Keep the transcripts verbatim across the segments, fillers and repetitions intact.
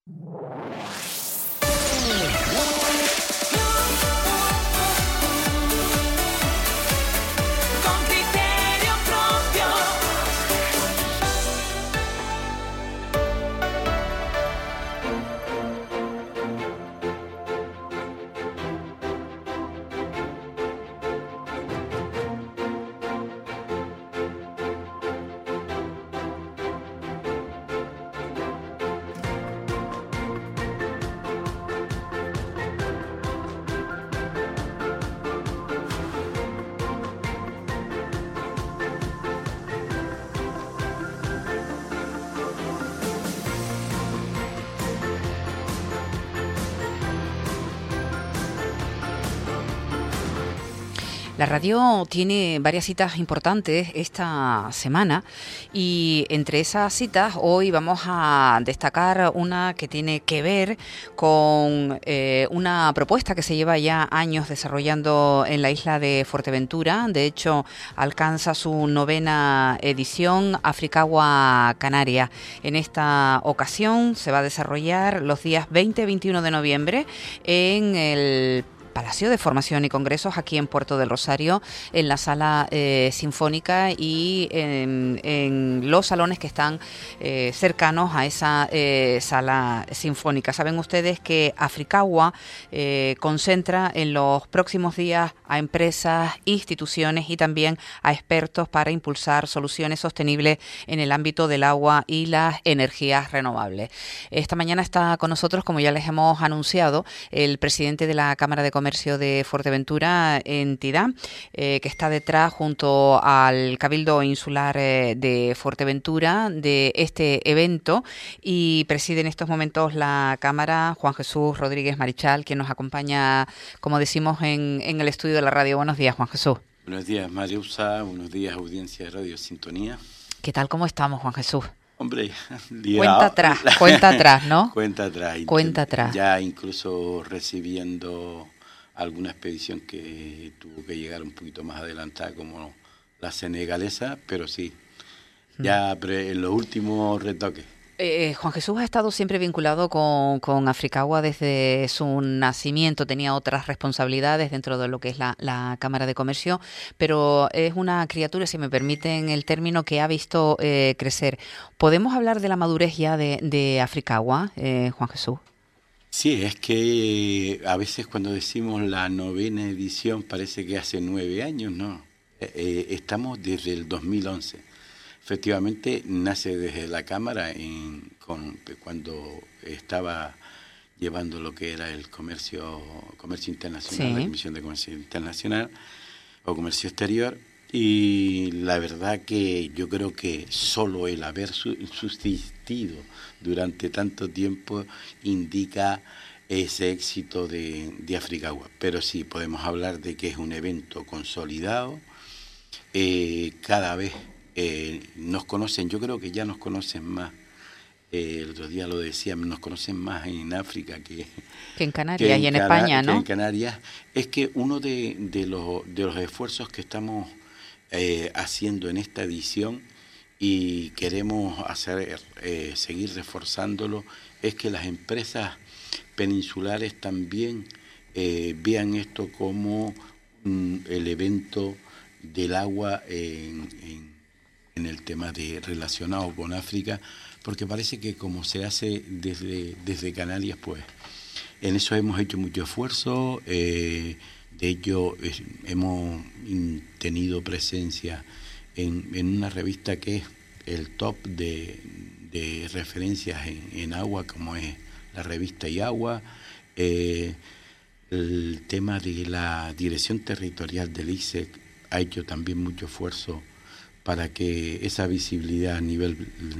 La radio tiene varias citas importantes esta semana y entre esas citas hoy vamos a destacar una que tiene que ver con eh, una propuesta que se lleva ya años desarrollando en la isla de Fuerteventura. De hecho, alcanza su novena edición, Africagua Canaria. En esta ocasión se va a desarrollar los días veinte y veintiuno de noviembre en el Palacio de Formación y Congresos aquí en Puerto del Rosario, en la sala eh, sinfónica y en, en los salones que están eh, cercanos a esa eh, sala sinfónica. Saben ustedes que Africagua eh, concentra en los próximos días a empresas, instituciones y también a expertos para impulsar soluciones sostenibles en el ámbito del agua y las energías renovables. Esta mañana está con nosotros, como ya les hemos anunciado, el presidente de la Cámara de Comercio de Fuerteventura, entidad eh, que está detrás junto al Cabildo Insular eh, de Fuerteventura de este evento, y preside en estos momentos la Cámara Juan Jesús Rodríguez Marichal, quien nos acompaña, como decimos, en, en el estudio de la radio. Buenos días, Juan Jesús. Buenos días, Mariusa. Buenos días, audiencia de Radio Sintonía. ¿Qué tal? ¿Cómo estamos, Juan Jesús? Hombre, liado. Cuenta atrás, cuenta atrás, ¿no? Cuenta atrás. Cuenta atrás. Ya incluso recibiendo alguna expedición que tuvo que llegar un poquito más adelantada, como la senegalesa, pero sí, ya pre, en los últimos retoques. Eh, Juan Jesús ha estado siempre vinculado con, con Africagua desde su nacimiento. Tenía otras responsabilidades dentro de lo que es la, la Cámara de Comercio, pero es una criatura, si me permiten el término, que ha visto eh, crecer. ¿Podemos hablar de la madurez ya de, de Africagua, eh, Juan Jesús? Sí, es que a veces cuando decimos la novena edición parece que hace nueve años, ¿no? Eh, estamos desde el dos mil once. Efectivamente, nace desde la Cámara en, con, cuando estaba llevando lo que era el comercio, comercio internacional, sí. La Comisión de Comercio Internacional o Comercio Exterior. Y la verdad que yo creo que solo el haber subsistido durante tanto tiempo indica ese éxito de, de Africagua. Pero sí, podemos hablar de que es un evento consolidado. Eh, cada vez eh, nos conocen, yo creo que ya nos conocen más. Eh, el otro día lo decía, nos conocen más en África que, que en Canarias que en y en Cana- España, ¿no? Que en Canarias. Es que uno de, de, los, de los esfuerzos que estamos eh, haciendo en esta edición y queremos hacer eh, seguir reforzándolo es que las empresas peninsulares también eh, vean esto como um, el evento del agua en, en, en el tema de relacionado con África, porque parece que como se hace desde, desde Canarias, pues en eso hemos hecho mucho esfuerzo. Eh, de hecho es, hemos tenido presencia en, en una revista que es el top de, de referencias en, en agua, como es la revista IAGUA. Eh, el tema de la dirección territorial del I S E C ha hecho también mucho esfuerzo para que esa visibilidad a nivel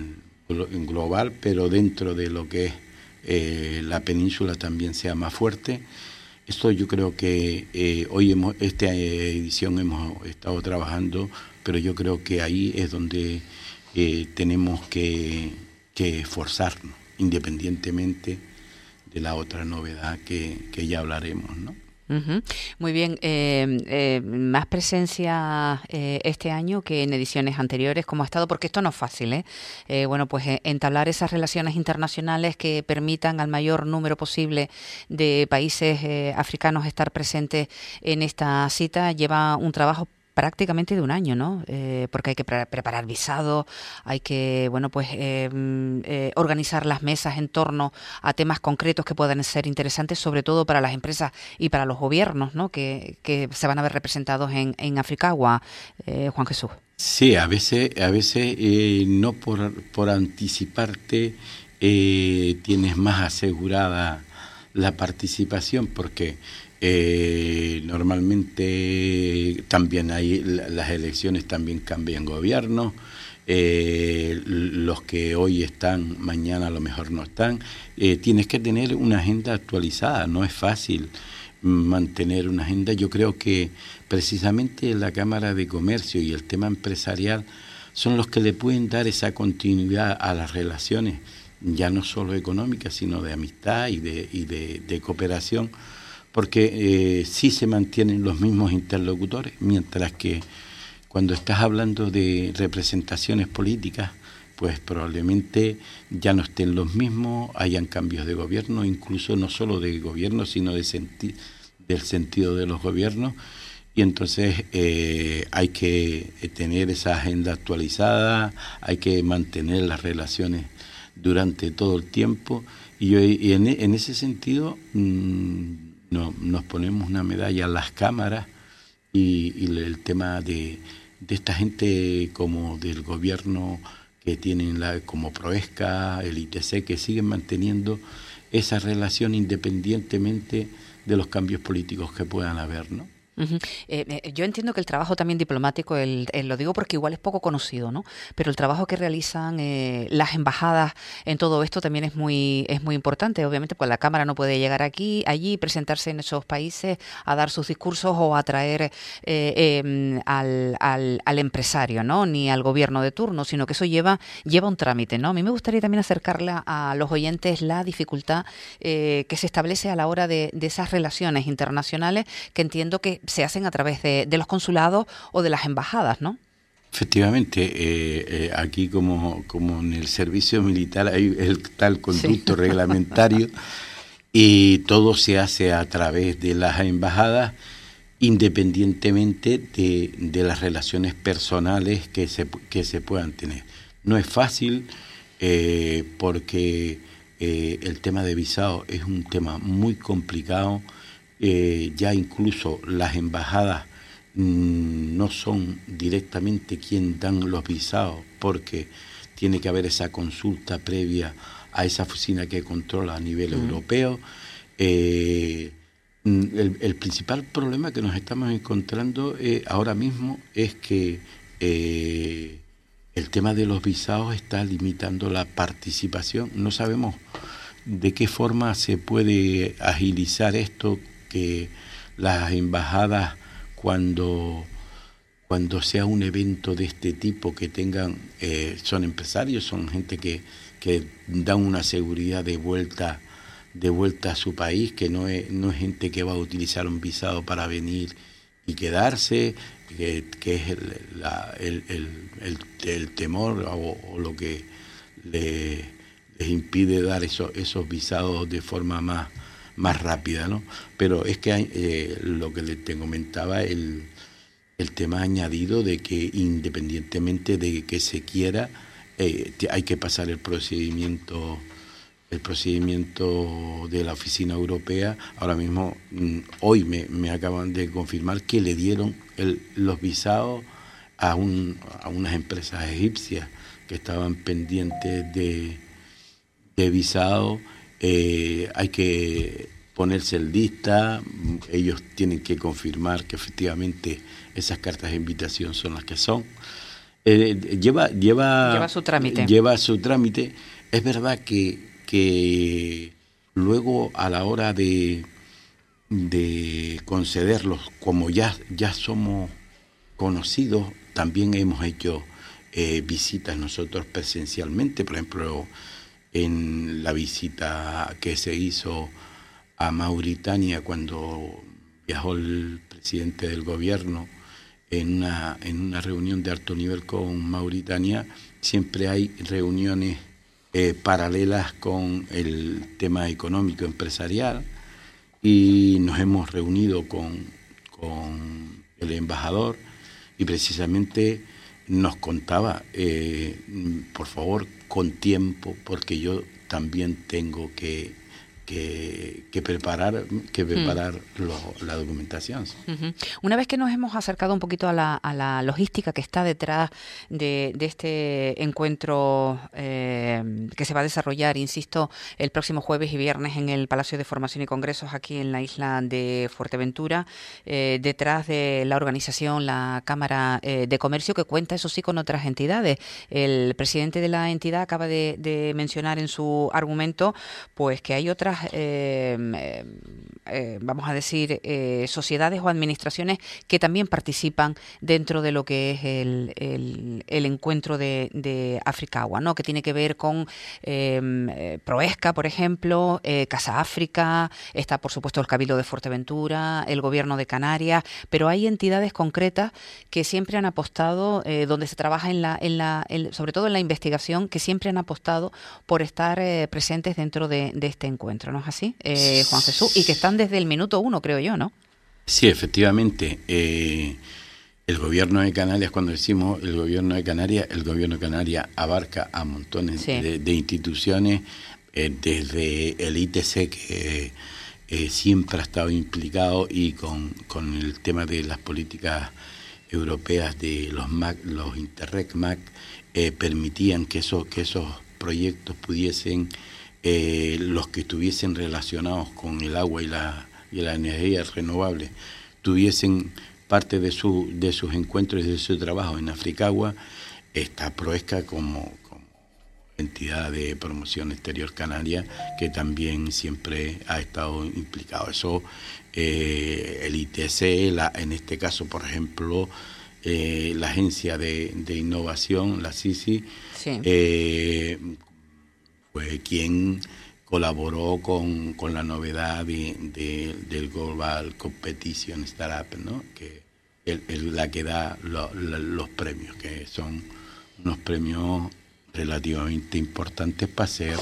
global, pero dentro de lo que es eh, la península también sea más fuerte. Esto yo creo que eh, hoy hemos, esta edición hemos estado trabajando, pero yo creo que ahí es donde eh, tenemos que, que esforzarnos, independientemente de la otra novedad que, que ya hablaremos, ¿no? Uh-huh. Muy bien, eh, eh, más presencia eh, este año que en ediciones anteriores, ¿cómo ha estado? Porque esto no es fácil, ¿eh? Eh, bueno, pues eh, entablar esas relaciones internacionales que permitan al mayor número posible de países eh, africanos estar presentes en esta cita lleva un trabajo prácticamente de un año, ¿no? Eh, porque hay que pre preparar visados, hay que, bueno, pues eh, eh, organizar las mesas en torno a temas concretos que puedan ser interesantes, sobre todo para las empresas y para los gobiernos, ¿no? Que, que se van a ver representados en, en Africagua, eh, Juan Jesús. Sí, a veces, a veces eh, no por, por anticiparte eh, tienes más asegurada la participación, porque Eh, normalmente también hay las elecciones, también cambian gobierno, eh, los que hoy están mañana a lo mejor no están. Eh, tienes que tener una agenda actualizada, no es fácil mantener una agenda. Yo creo que precisamente la Cámara de Comercio y el tema empresarial son los que le pueden dar esa continuidad a las relaciones, ya no solo económicas, sino de amistad y de, y de, de cooperación, porque eh, sí se mantienen los mismos interlocutores, mientras que cuando estás hablando de representaciones políticas, pues probablemente ya no estén los mismos, hayan cambios de gobierno, incluso no solo de gobierno, sino de senti del sentido de los gobiernos, y entonces eh, hay que tener esa agenda actualizada, hay que mantener las relaciones durante todo el tiempo, y, yo, y en, en ese sentido mmm, no, nos ponemos una medalla a las cámaras y, y el tema de, de esta gente como del gobierno que tienen la, como Proesca, el I T C, que siguen manteniendo esa relación independientemente de los cambios políticos que puedan haber, ¿no? Uh-huh. eh, yo entiendo que el trabajo también diplomático, el, el, lo digo porque igual es poco conocido, ¿no? Pero el trabajo que realizan eh, las embajadas en todo esto también es muy es muy importante. Obviamente, pues la Cámara no puede llegar aquí, allí, presentarse en esos países a dar sus discursos o a atraer eh, eh, al, al, al empresario, ¿no? Ni al gobierno de turno, sino que eso lleva lleva un trámite, ¿no? A mí me gustaría también acercarle a los oyentes la dificultad eh, que se establece a la hora de, de esas relaciones internacionales, que entiendo que se hacen a través de, de los consulados o de las embajadas, ¿no? Efectivamente, eh, eh, aquí como, como en el servicio militar hay el tal conducto sí. reglamentario y todo se hace a través de las embajadas, independientemente de, de las relaciones personales que se, que se puedan tener. No es fácil eh, porque eh, el tema de visado es un tema muy complicado. Eh, ya incluso las embajadas mmm, no son directamente quien dan los visados, porque tiene que haber esa consulta previa a esa oficina que controla a nivel mm. europeo. Eh, el, el principal problema que nos estamos encontrando eh, ahora mismo es que eh, el tema de los visados está limitando la participación. No sabemos de qué forma se puede agilizar esto, que las embajadas cuando cuando sea un evento de este tipo que tengan eh, son empresarios, son gente que, que dan una seguridad de vuelta de vuelta a su país, que no es, no es gente que va a utilizar un visado para venir y quedarse, que, que es el, la, el, el, el, el temor o, o lo que le, les impide dar eso, esos visados de forma más más rápida, ¿no? Pero es que hay, eh, lo que te comentaba, el, el tema añadido de que independientemente de que se quiera, eh, hay que pasar el procedimiento el procedimiento de la oficina europea. Ahora mismo, hoy me, me acaban de confirmar que le dieron el, los visados a, un, a unas empresas egipcias que estaban pendientes de, de visado. Eh, hay que ponerse en lista, ellos tienen que confirmar que efectivamente esas cartas de invitación son las que son. Eh, lleva, lleva, lleva su trámite. Lleva su trámite. Es verdad que, que luego a la hora de, de concederlos, como ya, ya somos conocidos, también hemos hecho eh, visitas nosotros presencialmente, por ejemplo, en la visita que se hizo a Mauritania cuando viajó el presidente del gobierno en una, en una reunión de alto nivel con Mauritania. Siempre hay reuniones eh, paralelas con el tema económico empresarial, y nos hemos reunido con, con el embajador, y precisamente nos contaba, eh, por favor, con tiempo, porque yo también tengo que, que, que preparar, que preparar mm. lo, la documentación. Uh-huh. Una vez que nos hemos acercado un poquito a la, a la logística que está detrás de, de este encuentro eh, que se va a desarrollar, insisto, el próximo jueves y viernes en el Palacio de Formación y Congresos aquí en la isla de Fuerteventura, eh, detrás de la organización, la Cámara eh, de Comercio, que cuenta, eso sí, con otras entidades. El presidente de la entidad acaba de, de mencionar en su argumento pues que hay otras Eh, eh, vamos a decir, eh, sociedades o administraciones que también participan dentro de lo que es el, el, el encuentro de, de Africagua, ¿no? Que tiene que ver con eh, Proesca, por ejemplo, eh, Casa África, está por supuesto el Cabildo de Fuerteventura, el Gobierno de Canarias, pero hay entidades concretas que siempre han apostado, eh, donde se trabaja en la, en la en, sobre todo en la investigación, que siempre han apostado por estar eh, presentes dentro de, de este encuentro. ¿No es así, eh, Juan Jesús? Y que están desde el minuto uno, creo yo, ¿no? Sí, efectivamente. Eh, el gobierno de Canarias, cuando decimos el gobierno de Canarias, el gobierno de Canarias abarca a montones sí. de, de instituciones, eh, desde el I T C, que eh, siempre ha estado implicado, y con, con el tema de las políticas europeas de los M A C, los Interreg M A C, eh, permitían que, eso, que esos proyectos pudiesen... Eh, los que estuviesen relacionados con el agua y la, y la energía renovable tuviesen parte de, su, de sus encuentros y de su trabajo en Africagua. Está Proesca como, como entidad de promoción exterior canaria, que también siempre ha estado implicado. Eso, eh, el I T C, la, en este caso, por ejemplo, eh, la Agencia de, de Innovación, la C I C I, sí. eh, fue quien colaboró con, con la novedad de, de, del Global Competition Startup, ¿no? Que es la que da lo, lo, los premios, que son unos premios relativamente importantes para hacer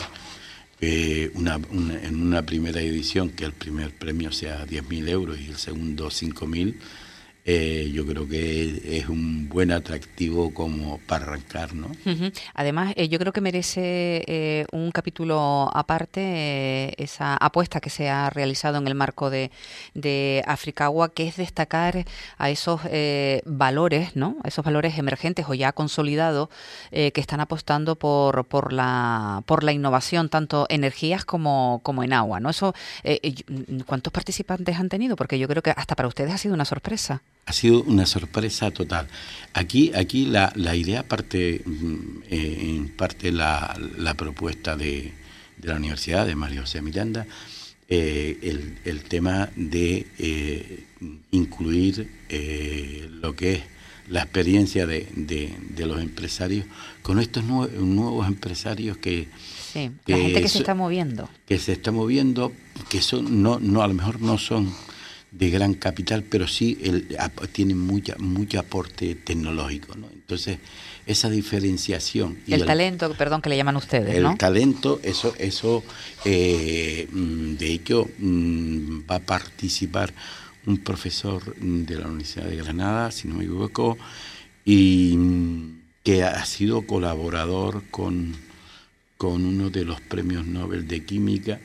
eh, una, una, en una primera edición, que el primer premio sea diez mil euros y el segundo cinco mil. Eh, yo creo que es un buen atractivo como para arrancar, ¿no? Uh-huh. Además, eh, yo creo que merece eh, un capítulo aparte eh, esa apuesta que se ha realizado en el marco de, de Africagua, que es destacar a esos eh, valores, ¿no? A esos valores emergentes o ya consolidados eh, que están apostando por por la por la innovación, tanto energías como como en agua, ¿no? Eso, eh, ¿cuántos participantes han tenido? Porque yo creo que hasta para ustedes ha sido una sorpresa. Ha sido una sorpresa total. Aquí, aquí la, la idea parte, eh, en parte la, la propuesta de, de la Universidad de María José Miranda, eh, el, el tema de eh, incluir eh, lo que es la experiencia de, de, de los empresarios con estos nuevos, nuevos empresarios que... Sí, que la gente que so, se está moviendo. Que se está moviendo, que son no, no a lo mejor no son de gran capital, pero sí el, a, tienen mucha, mucho aporte tecnológico, ¿no? Entonces, esa diferenciación... Y el, el talento, perdón, que le llaman ustedes, el ¿no? El talento, eso, eso eh, de hecho, va a participar un profesor de la Universidad de Granada, si no me equivoco, y que ha sido colaborador con, con uno de los premios Nobel de Química,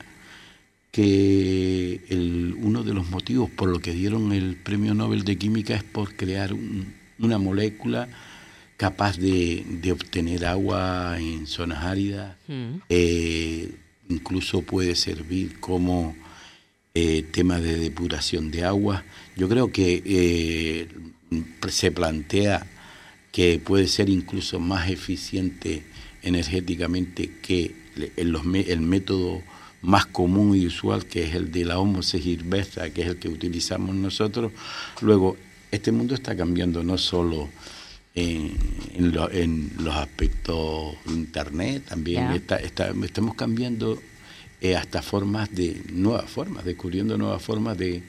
que el, uno de los motivos por lo que dieron el premio Nobel de Química es por crear un, una molécula capaz de, de obtener agua en zonas áridas, mm. eh, incluso puede servir como eh, tema de depuración de agua. Yo creo que eh, se plantea que puede ser incluso más eficiente energéticamente que el, los, el método más común y usual, que es el de la Homo silvestre, que es el que utilizamos nosotros. Luego, este mundo está cambiando no solo en, en, lo, en los aspectos de Internet, también yeah. está, está, estamos cambiando eh, hasta formas de, nuevas formas, descubriendo nuevas formas de,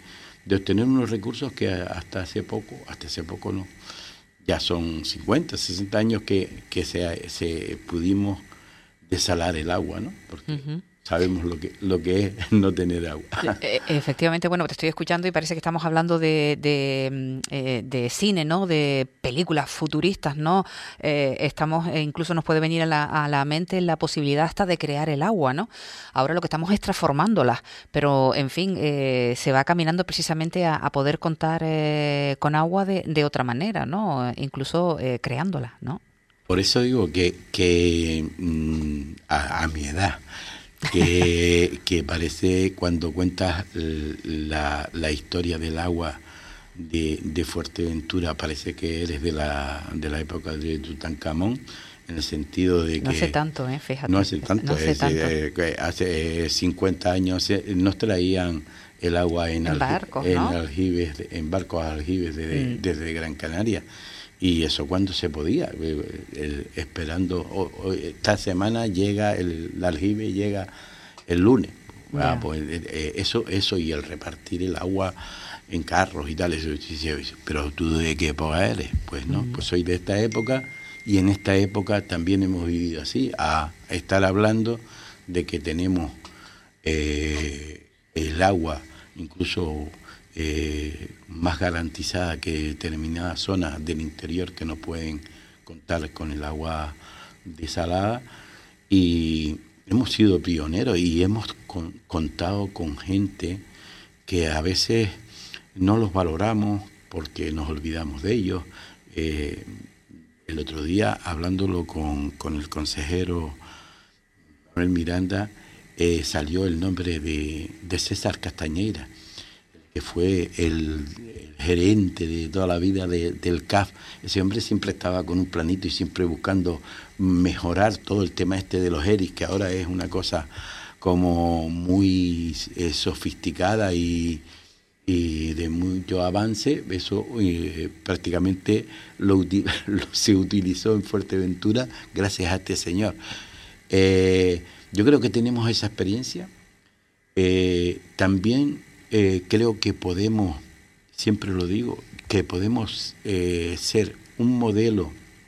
de obtener unos recursos que hasta hace poco, hasta hace poco no, ya son cincuenta, sesenta años que, que se, se pudimos desalar el agua, ¿no? Porque uh-huh. sabemos lo que lo que es no tener agua. Efectivamente, bueno, te estoy escuchando y parece que estamos hablando de, de, eh, de cine, ¿no? De películas futuristas, ¿no? Eh, estamos, eh, incluso nos puede venir a la, a la mente la posibilidad hasta de crear el agua, ¿no? Ahora lo que estamos es transformándola, pero en fin, eh, se va caminando precisamente a, a poder contar eh, con agua de, de otra manera, ¿no? Incluso eh, creándola, ¿no? Por eso digo que, que mmm, a, a mi edad, que, que parece cuando cuentas la, la historia del agua de, de Fuerteventura, parece que eres de la, de la época de Tutankamón, en el sentido de que... No hace tanto, ¿eh? Fíjate. No hace tanto. No hace, es, tanto. Eh, hace cincuenta años eh, nos traían el agua en, en alji- barcos, en, ¿no? aljibes, en barcos aljibes de, mm. desde Gran Canaria. Y eso cuando se podía, eh, el, esperando, oh, oh, esta semana llega el, el aljibe, llega el lunes. Yeah. Ah, pues, eh, eso, eso y el repartir el agua en carros y tal, eso, pero tú de qué época eres, pues no, mm. pues soy de esta época y en esta época también hemos vivido así, a estar hablando de que tenemos eh, el agua incluso eh, más garantizada que determinadas zonas del interior que no pueden contar con el agua desalada, y hemos sido pioneros y hemos con, contado con gente que a veces no los valoramos porque nos olvidamos de ellos. Eh, el otro día, hablándolo con, con el consejero Manuel Miranda, eh, salió el nombre de, de César Castañeira, que fue el, el gerente de toda la vida de, del C A F. Ese hombre siempre estaba con un planito y siempre buscando mejorar todo el tema este de los E R I, que ahora es una cosa como muy eh, sofisticada y, y de mucho avance. Eso eh, prácticamente lo, util, lo se utilizó en Fuerteventura gracias a este señor. Eh, yo creo que tenemos esa experiencia. Eh, también Eh, creo que podemos, siempre lo digo, que podemos eh, ser un modelo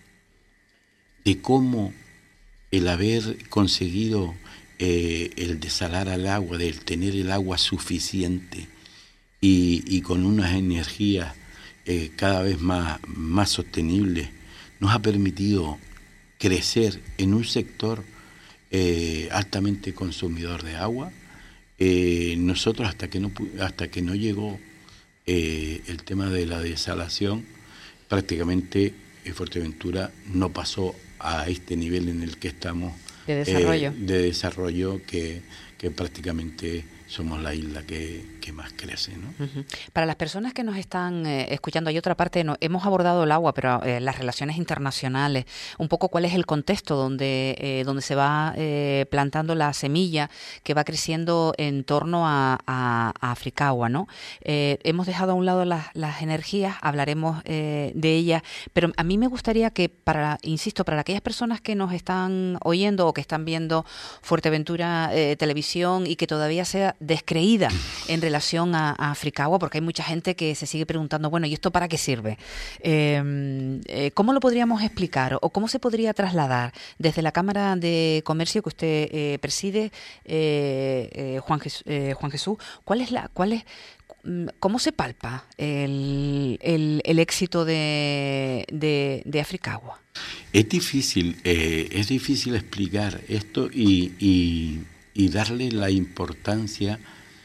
de cómo el haber conseguido eh, el desalar al agua, del tener el agua suficiente y, y con unas energías eh, cada vez más, más sostenibles, nos ha permitido crecer en un sector eh, altamente consumidor de agua. Eh, nosotros hasta que no hasta que no llegó eh, el tema de la desalación, prácticamente eh, Fuerteventura no pasó a este nivel en el que estamos de desarrollo, eh, de desarrollo que, que prácticamente somos la isla que, que más crece, ¿no? Uh-huh. Para las personas que nos están eh, escuchando, hay otra parte, no, hemos abordado el agua, pero eh, las relaciones internacionales, un poco cuál es el contexto donde, eh, donde se va eh, plantando la semilla que va creciendo en torno a, a, a Africagua, ¿no? Eh, hemos dejado a un lado las, las energías, hablaremos eh, de ellas, pero a mí me gustaría que, para, insisto, para aquellas personas que nos están oyendo o que están viendo Fuerteventura eh, Televisión y que todavía sea descreída en relación a, a Africagua, porque hay mucha gente que se sigue preguntando, bueno, ¿y esto para qué sirve? Eh, eh, ¿Cómo lo podríamos explicar o cómo se podría trasladar desde la Cámara de Comercio que usted eh, preside, eh, eh, Juan, Jes, eh, Juan Jesús? ¿Cuál es la, cuál es, cómo se palpa el, el, el éxito de, de, de Africagua? Es difícil, eh, es difícil explicar esto y, y y darle la importancia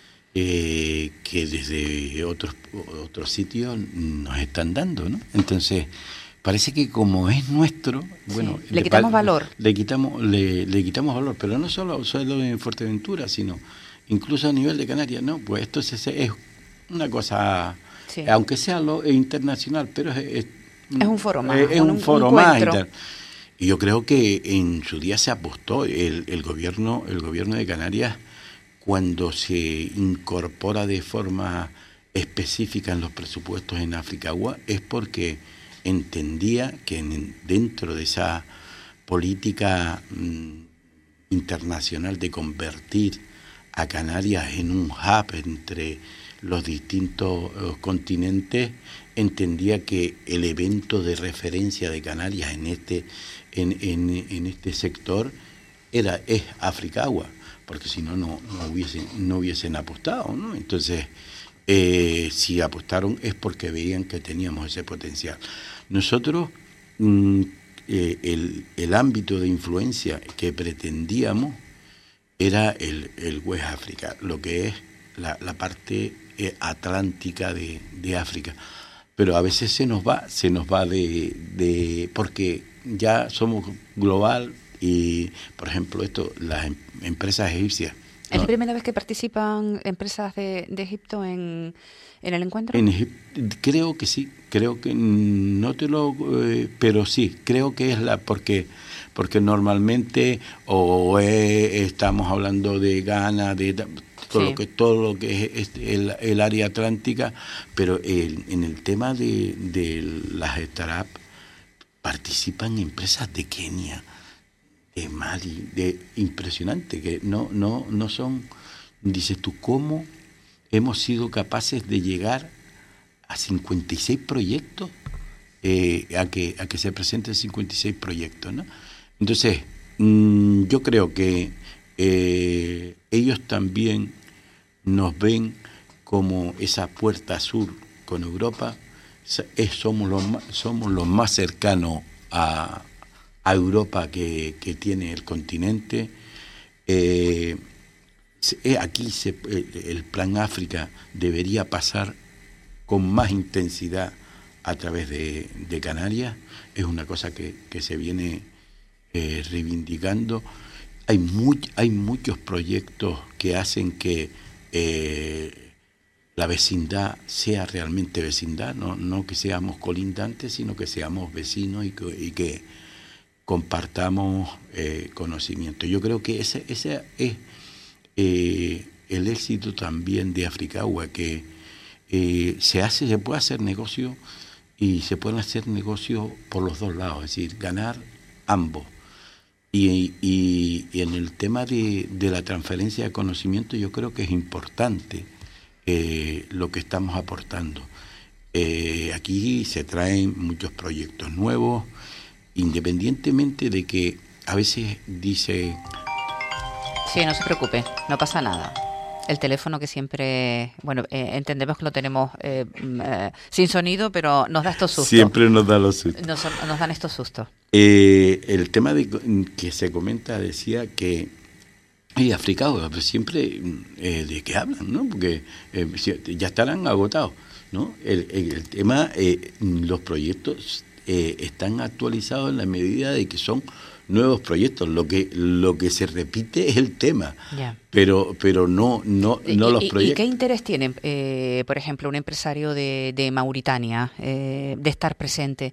eh, que desde otros otros sitios nos están dando, ¿no? Entonces, parece que como es nuestro, bueno, sí, le, le quitamos valor. Le quitamos, le, le quitamos valor, pero no solo, solo en Fuerteventura, sino incluso a nivel de Canarias, ¿no? Pues esto es, es una cosa, sí. aunque sea lo internacional, pero es, es, es un foro más. Es, es un, un foro un más. Y yo creo que en su día se apostó el, el gobierno el gobierno de Canarias, cuando se incorpora de forma específica en los presupuestos en Africagua, es porque entendía que en, dentro de esa política mmm, internacional de convertir a Canarias en un hub entre los distintos uh, continentes, entendía que el evento de referencia de Canarias en este, en, en, en este sector era, es Africagua, porque si no, no, no hubiesen, no hubiesen apostado, ¿no? Entonces, eh, si apostaron es porque veían que teníamos ese potencial. Nosotros, mm, eh, el, el ámbito de influencia que pretendíamos era el, el West África, lo que es la, la parte eh, atlántica de, de África. Pero a veces se nos va, se nos va de, de porque ya somos global y, por ejemplo, esto, las em, empresas egipcias. ¿Es ¿no? la primera vez que participan empresas de, de Egipto en, en el encuentro? En Egipto, creo que sí, creo que no te lo, eh, pero sí, creo que es la porque porque normalmente o eh, estamos hablando de Ghana, de todo sí. lo que todo lo que es el, el área atlántica, pero el, en el tema de, de las startups participan empresas de Kenia, de Mali, de impresionante, que no no no son, dices tú, ¿cómo hemos sido capaces de llegar a cincuenta y seis proyectos, eh, a que a que se presenten cincuenta y seis proyectos, ¿no? Entonces, mmm, yo creo que eh, ellos también nos ven como esa puerta sur con Europa. Es, somos los más, somos los más cercanos a, a Europa que, que tiene el continente. Eh, aquí se, el Plan África debería pasar con más intensidad a través de, de Canarias. Es una cosa que, que se viene eh, reivindicando. Hay, muy, hay muchos proyectos que hacen que eh, la vecindad sea realmente vecindad, no, no que seamos colindantes, sino que seamos vecinos y que, y que compartamos eh, conocimiento. Yo creo que ese, ese es eh, el éxito también de Africagua, que eh, se hace, se puede hacer negocio y se pueden hacer negocios por los dos lados, es decir, ganar ambos. Y, y, y en el tema de, de la transferencia de conocimiento, yo creo que es importante eh, lo que estamos aportando. Eh, aquí se traen muchos proyectos nuevos, independientemente de que a veces dice... Sí, no se preocupe, no pasa nada. El teléfono que siempre, bueno, eh, entendemos que lo tenemos eh, eh, sin sonido, pero nos da estos sustos. Siempre nos da los sustos. Nos, nos dan estos sustos. Eh, el tema de que se comenta decía que y Africagua, pues siempre eh, de qué hablan, ¿no? Porque eh, ya estarán agotados, ¿no? El, el, el tema, eh, los proyectos eh, están actualizados en la medida de que son nuevos proyectos. Lo que lo que se repite es el tema, yeah. pero pero no no no ¿Y, los proyectos. ¿Y qué interés tiene, eh, por ejemplo, un empresario de, de Mauritania eh, de estar presente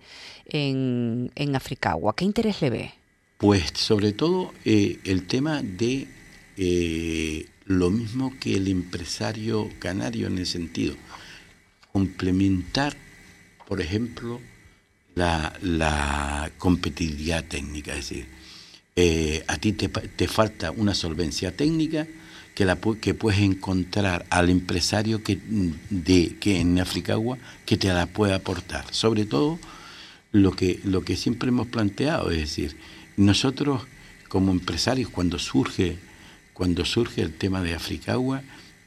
en, en Africagua? ¿Qué interés le ve? Pues sobre todo eh, el tema de eh, lo mismo que el empresario canario, en el sentido complementar, por ejemplo, La, la competitividad técnica, es decir, eh, a ti te, te falta una solvencia técnica que, la, que puedes encontrar al empresario que, de, que en Africagua que te la pueda aportar. Sobre todo lo que, lo que siempre hemos planteado, es decir, nosotros como empresarios cuando surge, cuando surge el tema de Africagua,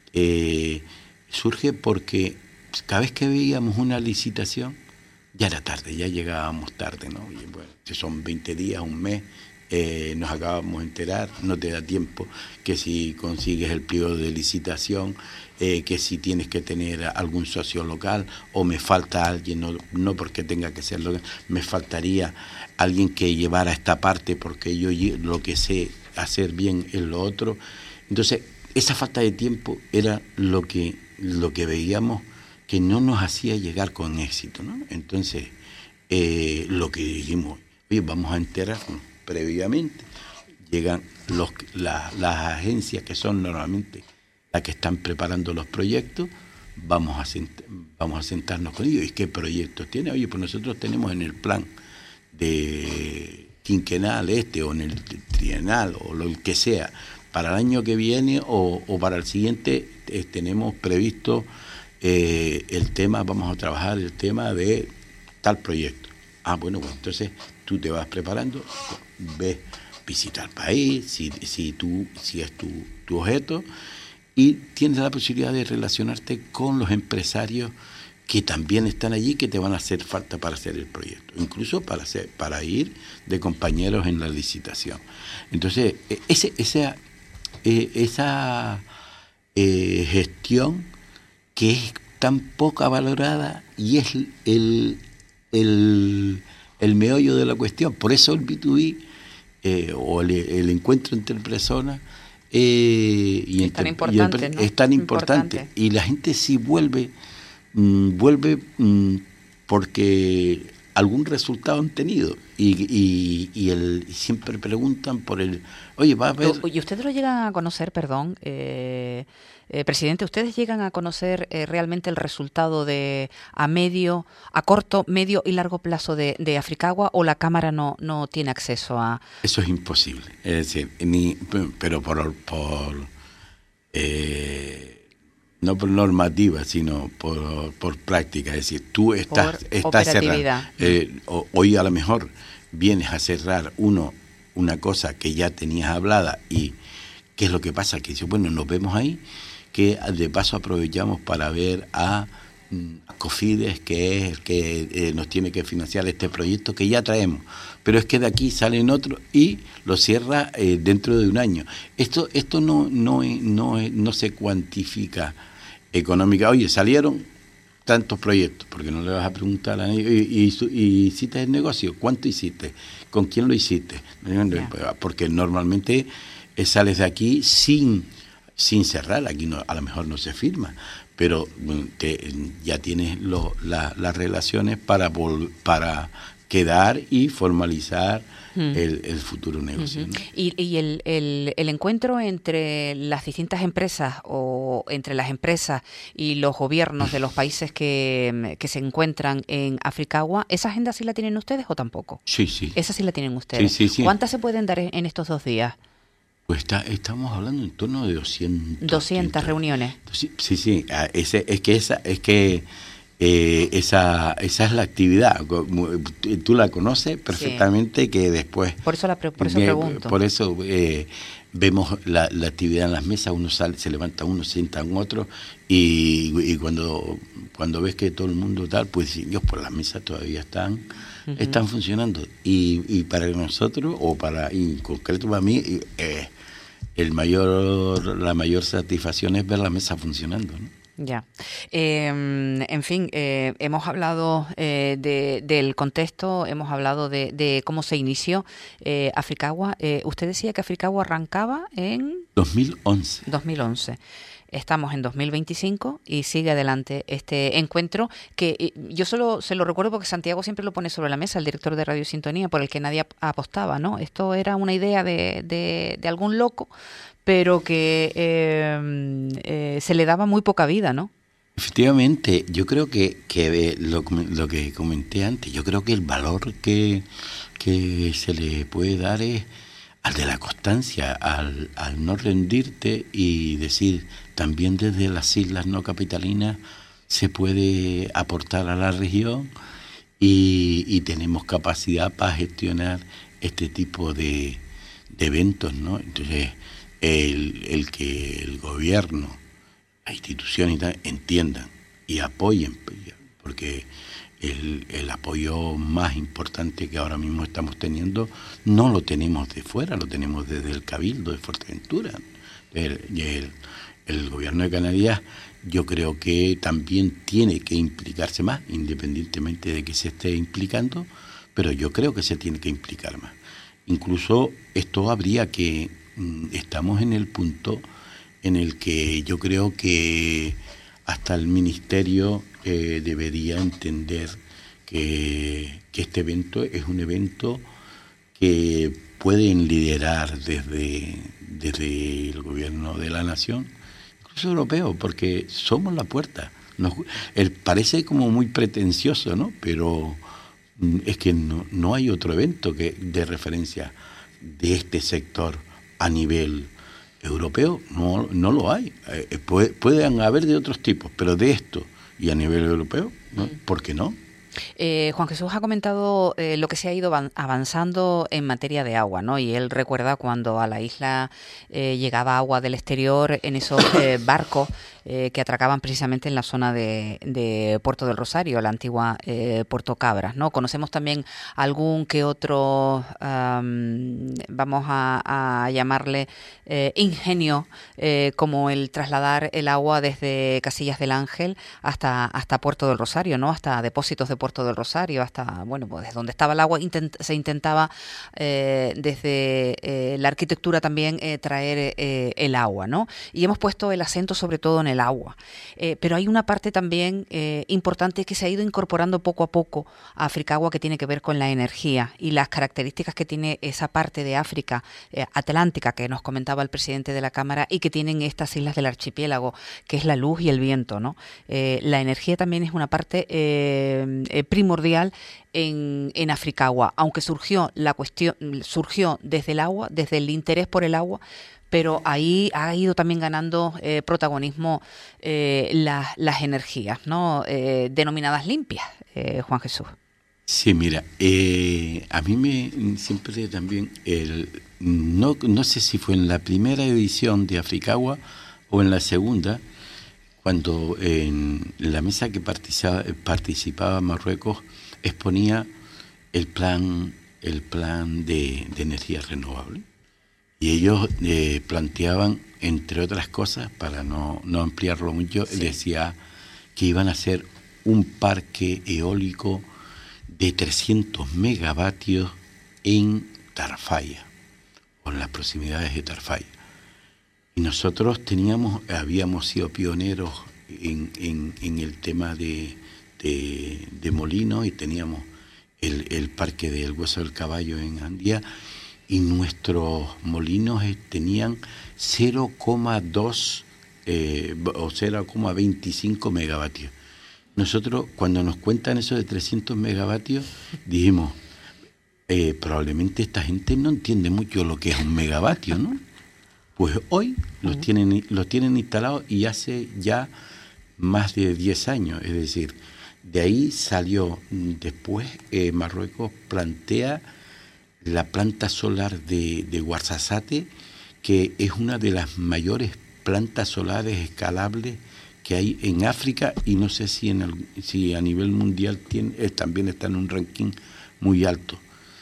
eh, surge porque cada vez que veíamos una licitación, ya era tarde, ya llegábamos tarde, ¿no? Y bueno, si son veinte días, un mes, eh, nos acabamos de enterar, no te da tiempo, que si consigues el pliego de licitación, eh, que si tienes que tener algún socio local, o me falta alguien, no, no porque tenga que ser local, me faltaría alguien que llevara esta parte porque yo lo que sé hacer bien es lo otro. Entonces, esa falta de tiempo era lo que, lo que veíamos que no nos hacía llegar con éxito, ¿no? Entonces, eh, lo que dijimos, oye, vamos a enterarnos previamente. Llegan los, la, las agencias que son normalmente las que están preparando los proyectos, vamos a, sent, vamos a sentarnos con ellos. ¿Y qué proyectos tiene? Oye, pues nosotros tenemos en el plan de quinquenal este o en el trienal o lo que sea, para el año que viene o, o para el siguiente eh, tenemos previsto eh, el tema, vamos a trabajar el tema de tal proyecto. Ah, bueno, pues entonces tú te vas preparando, ves, visitar el país, si, si, tú, si es tu, tu objeto, y tienes la posibilidad de relacionarte con los empresarios que también están allí, que te van a hacer falta para hacer el proyecto, incluso para hacer, para ir de compañeros en la licitación. Entonces, ese, esa, eh, esa eh, gestión que es tan poca valorada y es el, el, el meollo de la cuestión. Por eso el B dos B eh, o el, el encuentro entre personas eh, y es, entre, tan importante, y ¿no? es tan importante, importante. Y la gente sí vuelve... vuelve mmm, porque algún resultado han tenido y, y, y, el, y siempre preguntan por el oye va a haber y ustedes lo llegan a conocer, perdón eh, eh, presidente, ustedes llegan a conocer eh, realmente el resultado de a medio, a corto, medio y largo plazo de, de Africagua, o la Cámara no no tiene acceso a eso? Es imposible, es decir, ni pero por por eh, no por normativa, sino por, por práctica. Es decir, tú estás, estás cerrando. Eh, hoy a lo mejor vienes a cerrar uno una cosa que ya tenías hablada y ¿qué es lo que pasa? Que dice, bueno, nos vemos ahí, que de paso aprovechamos para ver a, a Cofides, que es el que eh, nos tiene que financiar este proyecto que ya traemos. Pero es que de aquí salen otros y lo cierra eh, dentro de un año. Esto, esto no, no, no, no se cuantifica económica. Oye, salieron tantos proyectos, porque no le vas a preguntar a nadie, y, y, y hiciste el negocio, ¿cuánto hiciste? ¿Con quién lo hiciste? Yeah. Porque normalmente eh, sales de aquí sin, sin cerrar, aquí no, a lo mejor no se firma, pero te, ya tienes lo, la, las relaciones para, vol, para quedar y formalizar mm. el, el futuro negocio. Uh-huh. ¿no? Y, y el, el, el encuentro entre las distintas empresas o entre las empresas y los gobiernos de los países que, que se encuentran en Africagua, ¿esa agenda sí la tienen ustedes o tampoco? Sí, sí. ¿Esa sí la tienen ustedes? Sí, sí, sí. ¿Cuántas se pueden dar en estos dos días? Pues está, estamos hablando en torno de doscientas. doscientas reuniones. Sí, sí, sí. Ese, es que esa... Es que Eh, esa esa es la actividad, tú la conoces perfectamente, sí. Que después por eso la por eso eh, pregunto por eso eh, vemos la, la actividad en las mesas, uno sale, se levanta uno, sienta en otro y, y cuando cuando ves que todo el mundo tal, pues Dios, por las mesas todavía están uh-huh. están funcionando y, y para nosotros o para en concreto para mí eh, el mayor la mayor satisfacción es ver la mesa funcionando, ¿no? Ya. Eh, en fin, eh, hemos hablado eh, de, del contexto, hemos hablado de, de cómo se inició eh, Africagua. Eh, usted decía que Africagua arrancaba en... dos mil once. dos mil once. Estamos en dos mil veinticinco y sigue adelante este encuentro que yo solo se lo recuerdo porque Santiago siempre lo pone sobre la mesa, el director de Radio Sintonía, por el que nadie apostaba, ¿no? Esto era una idea de, de, de algún loco, pero que eh, eh, se le daba muy poca vida, ¿no? Efectivamente, yo creo que, que lo, lo que comenté antes, yo creo que el valor que, que se le puede dar es al de la constancia, al, al no rendirte y decir, también desde las islas no capitalinas se puede aportar a la región y, y tenemos capacidad para gestionar este tipo de, de eventos, ¿no? Entonces, el, el que el gobierno, las instituciones y tal, entiendan y apoyen, porque el, el apoyo más importante que ahora mismo estamos teniendo no lo tenemos de fuera, lo tenemos desde el Cabildo de Fuerteventura. El, el, el gobierno de Canarias yo creo que también tiene que implicarse más, independientemente de que se esté implicando, pero yo creo que se tiene que implicar más. Incluso esto habría que, estamos en el punto en el que yo creo que hasta el Ministerio eh, debería entender que, que este evento es un evento que pueden liderar desde, desde el gobierno de la nación, incluso europeo, porque somos la puerta. Nos, el, parece como muy pretencioso, ¿no? Pero es que no, no hay otro evento que de referencia de este sector a nivel Europeo no, no lo hay. Eh, puede, pueden haber de otros tipos, pero de esto y a nivel europeo, ¿no? ¿Por qué no? Eh, Juan Jesús ha comentado eh, lo que se ha ido avanzando en materia de agua, ¿no? Y él recuerda cuando a la isla eh, llegaba agua del exterior en esos eh, barcos eh, que atracaban precisamente en la zona de, de Puerto del Rosario, la antigua eh, Puerto Cabras, ¿no? Conocemos también algún que otro, um, vamos a, a llamarle eh, ingenio, eh, como el trasladar el agua desde Casillas del Ángel hasta, hasta Puerto del Rosario, ¿no? Hasta depósitos de Puerto del Rosario, hasta, bueno, pues desde donde estaba el agua intent, se intentaba eh, desde eh, la arquitectura también eh, traer eh, el agua, ¿no? Y hemos puesto el acento sobre todo en el agua. Eh, pero hay una parte también eh, importante que se ha ido incorporando poco a poco a Africagua, que tiene que ver con la energía y las características que tiene esa parte de África eh, atlántica que nos comentaba el presidente de la Cámara y que tienen estas islas del archipiélago, que es la luz y el viento, ¿no? Eh, la energía también es una parte eh, eh, primordial en, en Africagua, aunque surgió la cuestión, surgió desde el agua, desde el interés por el agua, pero ahí ha ido también ganando eh, protagonismo eh, la, las energías, ¿no? Eh, denominadas limpias, eh, Juan Jesús. Sí, mira, eh, a mí me siempre también, el, no, no sé si fue en la primera edición de Africagua o en la segunda, cuando en la mesa que participaba, participaba Marruecos exponía el plan, el plan de, de energía renovable. Y ellos eh, planteaban, entre otras cosas, para no, no ampliarlo mucho, sí, decía que iban a hacer un parque eólico de trescientos megavatios en Tarfaya, o en las proximidades de Tarfaya. Y nosotros teníamos, habíamos sido pioneros en, en, en el tema de, de, de molinos, y teníamos el, el parque del Hueso del Caballo en Andía, y nuestros molinos tenían cero coma dos eh, o cero coma veinticinco megavatios. Nosotros, cuando nos cuentan eso de trescientos megavatios, dijimos, eh, probablemente esta gente no entiende mucho lo que es un megavatio, ¿no? Pues hoy los uh-huh. tienen, los tienen instalados, y hace ya más de diez años. Es decir, de ahí salió después, eh, Marruecos plantea la planta solar de, de Ouarzazate, que es una de las mayores plantas solares escalables que hay en África, y no sé si, en el, si a nivel mundial tiene, eh, también está en un ranking muy alto.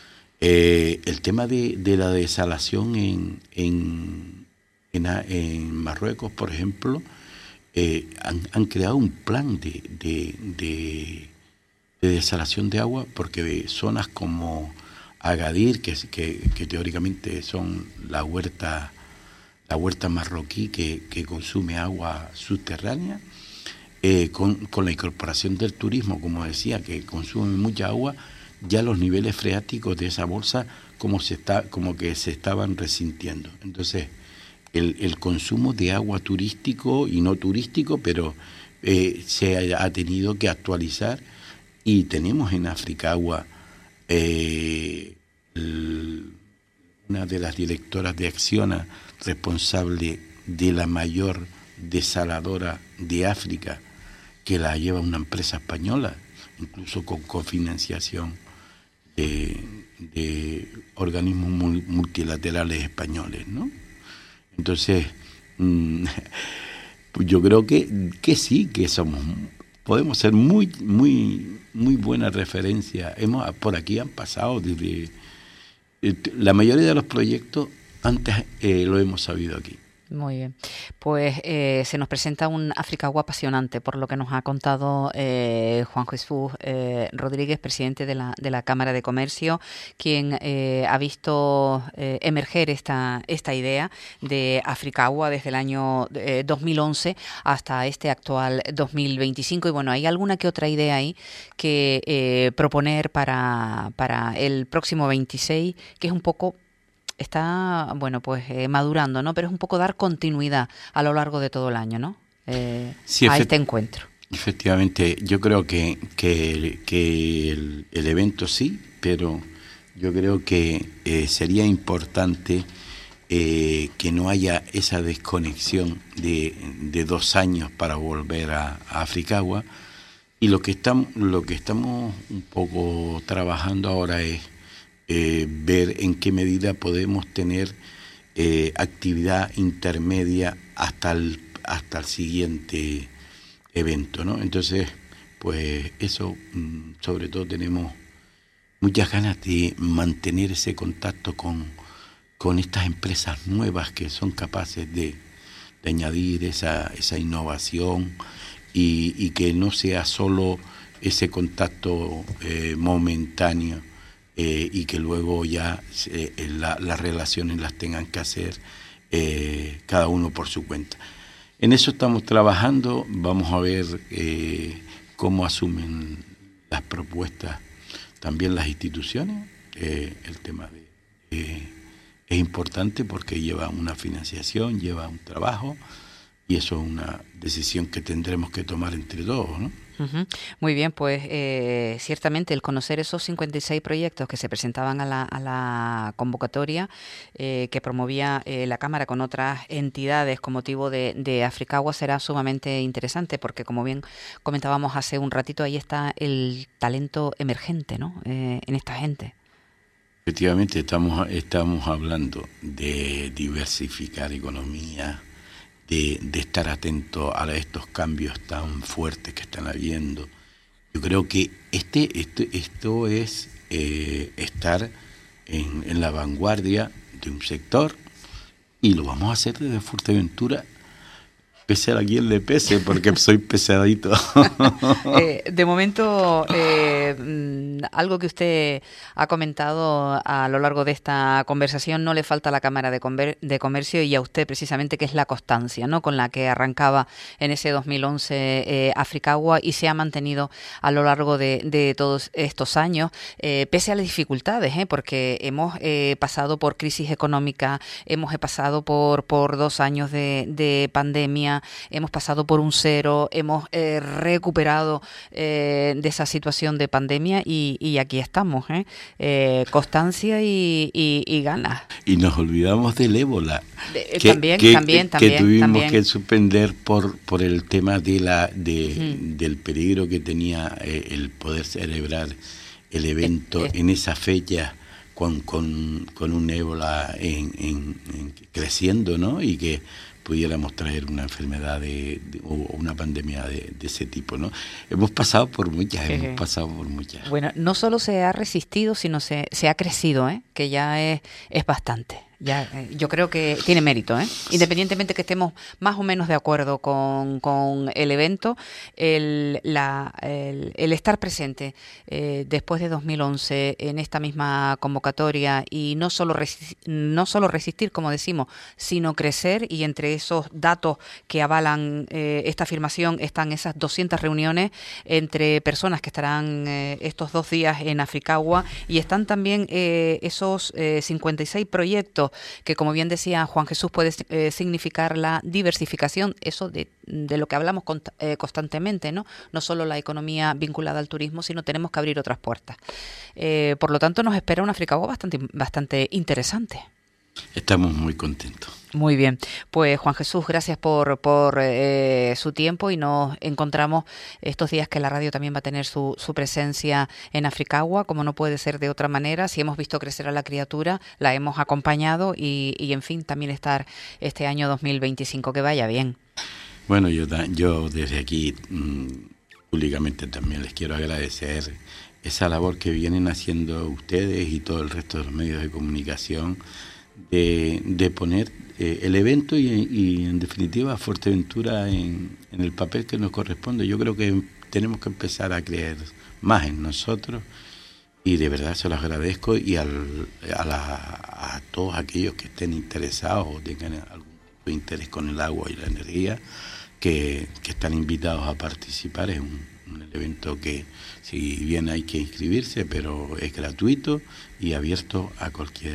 Eh, el tema de, de la desalación en, en, en, en Marruecos, por ejemplo, eh, han, han creado un plan de, de, de, de desalación de agua, porque zonas como Agadir, que, que, que teóricamente son la huerta, la huerta marroquí que, que consume agua subterránea, eh, con, con la incorporación del turismo, como decía, que consume mucha agua, ya los niveles freáticos de esa bolsa como se está, como que se estaban resintiendo. Entonces, el, el consumo de agua turístico y no turístico, pero eh, se ha, ha tenido que actualizar, y tenemos en Africagua Eh, el, una de las directoras de Acciona, responsable de la mayor desaladora de África, que la lleva una empresa española, incluso con cofinanciación de, de organismos multilaterales españoles, ¿no? Entonces, mmm, yo creo que, que sí, que somos... podemos ser muy muy muy buena referencia. Hemos, por aquí han pasado desde eh, la mayoría de los proyectos antes eh, lo hemos sabido aquí. Muy bien. Pues eh, se nos presenta un Africagua apasionante, por lo que nos ha contado eh, Juan Jesús eh, Rodríguez, presidente de la, de la Cámara de Comercio, quien eh, ha visto eh, emerger esta, esta idea de Africagua desde el año eh, dos mil once hasta este actual dos mil veinticinco. Y bueno, hay alguna que otra idea ahí que eh, proponer para, para el próximo veintiséis, que es un poco... está, bueno, pues eh, madurando, ¿no? Pero es un poco dar continuidad a lo largo de todo el año, ¿no? Eh, sí, a este encuentro. Efectivamente, yo creo que, que, que el, el evento sí, pero yo creo que eh, sería importante eh, que no haya esa desconexión de, de dos años para volver a, a Africagua. Y lo que estamos, lo que estamos un poco trabajando ahora es eh, ver en qué medida podemos tener eh, actividad intermedia hasta el, hasta el siguiente evento, ¿no? Entonces, pues eso, sobre todo tenemos muchas ganas de mantener ese contacto con, con estas empresas nuevas que son capaces de, de añadir esa, esa innovación y, y que no sea solo ese contacto eh, momentáneo eh, y que luego ya eh, la, las relaciones las tengan que hacer eh, cada uno por su cuenta. En eso estamos trabajando, vamos a ver eh, cómo asumen las propuestas también las instituciones. Eh, el tema de, eh, es importante porque lleva una financiación, lleva un trabajo y eso es una decisión que tendremos que tomar entre todos, ¿no? Uh-huh. Muy bien, pues eh, ciertamente el conocer esos cincuenta y seis proyectos que se presentaban a la, a la convocatoria eh, que promovía eh, la Cámara con otras entidades con motivo de, de Africagua será sumamente interesante porque, como bien comentábamos hace un ratito, ahí está el talento emergente, ¿no? Eh, en esta gente. Efectivamente, estamos, estamos hablando de diversificar economía, De, de estar atento a estos cambios tan fuertes que están habiendo. Yo creo que este, esto, esto es eh, estar en, en la vanguardia de un sector y lo vamos a hacer desde Fuerteventura, pese a quien le pese, porque soy pesadito. eh, de momento, eh, algo que usted ha comentado a lo largo de esta conversación, no le falta a la Cámara de, Conver- de Comercio y a usted precisamente, que es la constancia, ¿no?, con la que arrancaba en ese dos mil once eh, Africagua y se ha mantenido a lo largo de, de todos estos años, eh, pese a las dificultades, ¿eh? porque hemos eh, pasado por crisis económica, hemos pasado por, por dos años de, de pandemia, hemos pasado por un cero, hemos eh, recuperado eh, de esa situación de pandemia y, y aquí estamos, ¿eh? Eh, constancia y, y, y ganas. Y nos olvidamos del ébola. De, que, también, que, también, que, también. Que tuvimos también. que suspender por, por el tema de la de, mm. del peligro que tenía eh, el poder celebrar el evento eh, eh. en esa fecha con, con, con un ébola en, en, en creciendo, ¿no? Y que pudiéramos traer una enfermedad de, de, o una pandemia de, de ese tipo, ¿no? Hemos pasado por muchas, sí, hemos pasado por muchas. Bueno, no solo se ha resistido, sino se, se ha crecido, ¿eh? Que ya es, es bastante. Ya, eh, yo creo que tiene mérito, ¿eh? Independientemente que estemos más o menos de acuerdo con, con el evento, el, la, el, el estar presente eh, después de dos mil once en esta misma convocatoria y no solo, resi- no solo resistir, como decimos, sino crecer, y entre esos datos que avalan eh, esta afirmación están esas doscientas reuniones entre personas que estarán eh, estos dos días en Africagua, y están también eh, esos eh, cincuenta y seis proyectos que, como bien decía Juan Jesús, puede eh, significar la diversificación, eso de, de lo que hablamos con, eh, constantemente, ¿no? No solo la economía vinculada al turismo, sino tenemos que abrir otras puertas. Eh, por lo tanto, nos espera un Africagua bastante, bastante interesante. Estamos muy contentos. Muy bien, pues Juan Jesús, gracias por, por eh, su tiempo, y nos encontramos estos días que la radio también va a tener su, su presencia en Africagua, como no puede ser de otra manera. Si hemos visto crecer a la criatura, la hemos acompañado y, y en fin, también estar este año dos mil veinticinco, que vaya bien. Bueno, yo, yo desde aquí mmm, públicamente también les quiero agradecer esa labor que vienen haciendo ustedes y todo el resto de los medios de comunicación de, de poner eh, el evento y, y en definitiva Fuerteventura en, en el papel que nos corresponde. Yo creo que tenemos que empezar a creer más en nosotros y de verdad se los agradezco, y al, a, la, a todos aquellos que estén interesados o tengan algún tipo de interés con el agua y la energía, que, que están invitados a participar. Es un, un evento que, si bien hay que inscribirse, pero es gratuito y abierto a cualquier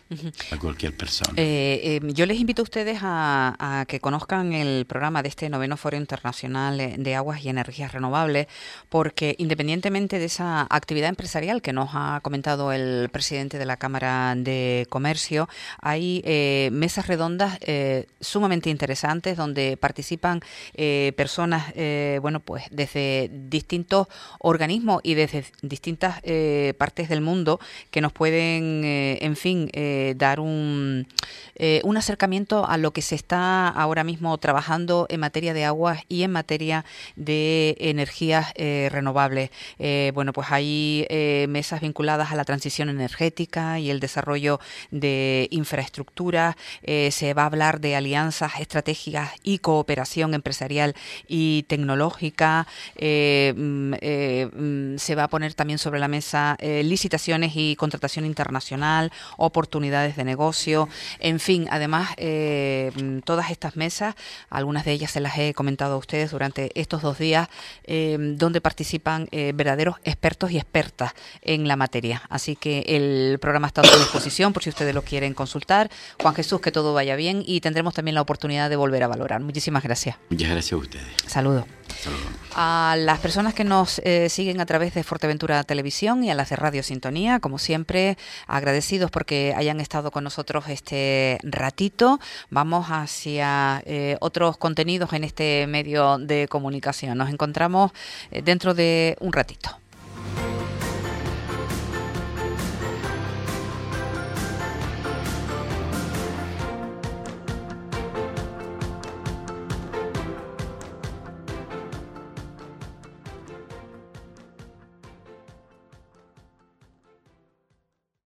uh-huh. a cualquier persona. Eh, eh, yo les invito a ustedes a, a que conozcan el programa de este noveno Foro Internacional de Aguas y Energías Renovables, porque independientemente de esa actividad empresarial que nos ha comentado el presidente de la Cámara de Comercio, hay eh, mesas redondas eh, sumamente interesantes donde participan eh, personas, eh, bueno, pues desde distintos organismos y desde distintas eh, partes del mundo que nos pueden, eh, en fin, eh, dar un, eh, un acercamiento a lo que se está ahora mismo trabajando en materia de aguas y en materia de energías eh, renovables. Eh, bueno, pues hay eh, mesas vinculadas a la transición energética y el desarrollo de infraestructuras. Eh, se va a hablar de alianzas estratégicas y cooperación empresarial y tecnológica. Eh, eh, se va a poner también sobre la mesa eh, licitaciones y contratación internacional, oportunidades de negocio, en fin, además eh, todas estas mesas, algunas de ellas se las he comentado a ustedes durante estos dos días, eh, donde participan eh, verdaderos expertos y expertas en la materia. Así que el programa está a su disposición por si ustedes lo quieren consultar. Juan Jesús, que todo vaya bien y tendremos también la oportunidad de volver a valorar. Muchísimas gracias. Muchas gracias a ustedes. Saludos. Saludos. A las personas que nos eh, siguen a través de Fuerteventura Televisión y a las de Radio Sintonía, como siempre, agradecidos porque hayan estado con nosotros este ratito. Vamos hacia eh, otros contenidos en este medio de comunicación. Nos encontramos eh, dentro de un ratito.